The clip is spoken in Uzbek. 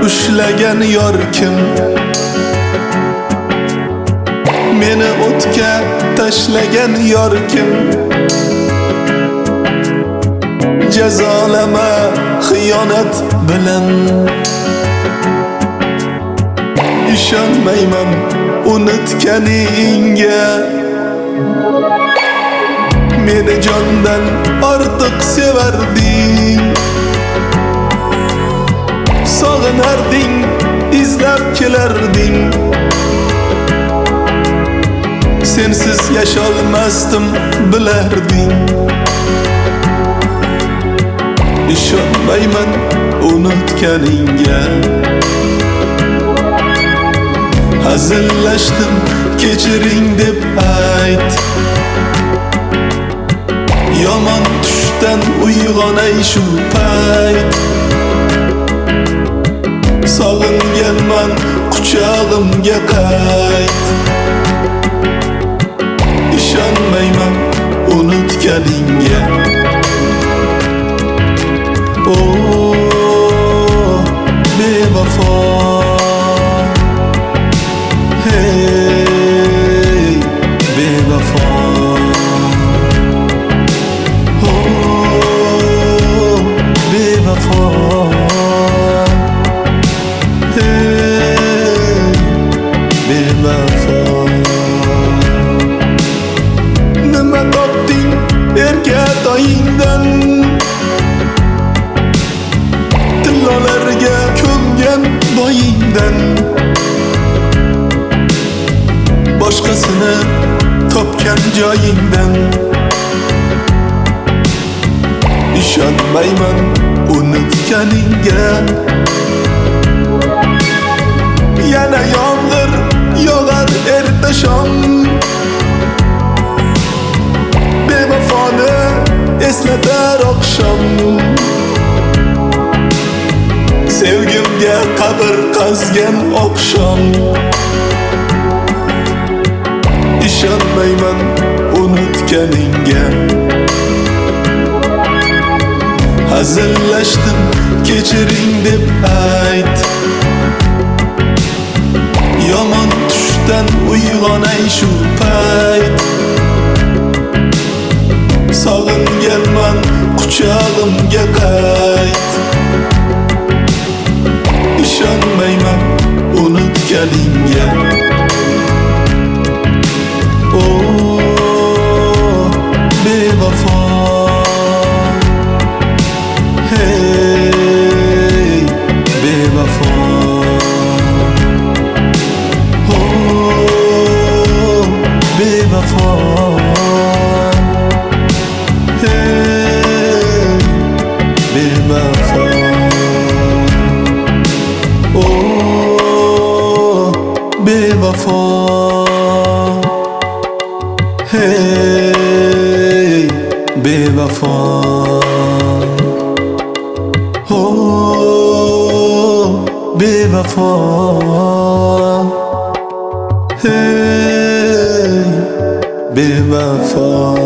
ushlagan yor kim? Meni o'tga tashlagan yor kim? Jazolama xiyonat bilan. İşonmayman unutganingga. Meni jondan ortiq sevarding. Sog'inarding, izlab kelarding. Sensiz yasholmasdim bilarding. İşonmayman unutganingga. Hazillashdim, kechiring deb ayt. Yomon tushdan uyg'onay shu payt. Sog'inganman, quchog'imga qayt. İşonmayman unutganingga. Oh, bevafo. Hey, bevafo. Oh, bevafo. Hey, bevafo. Nima topding erkatoyingdan? Tillolarga ko'ngan boyingdan. Boshqasini topgan joyingdan. İşonmayman unutganingga. Yana yomg'ir yog'ar erta shom. Bevafoni eslatar oqshom. Sevgimga qabr qazgan oqshom. İşonmayman unutganingga. Hazillashdim, kechiring deb ayt. Yomon tushdan uyg'onay shu payt. Sog'inganman, quchog'imga qayt. İşonmayman unutganingga. Oh, bevafo. Hey, bevafo. Oh, bevafo. Hey, bevafo. Oh, bevafo. Hey, bevafo. Oh, bevafo. Hey, bevafo.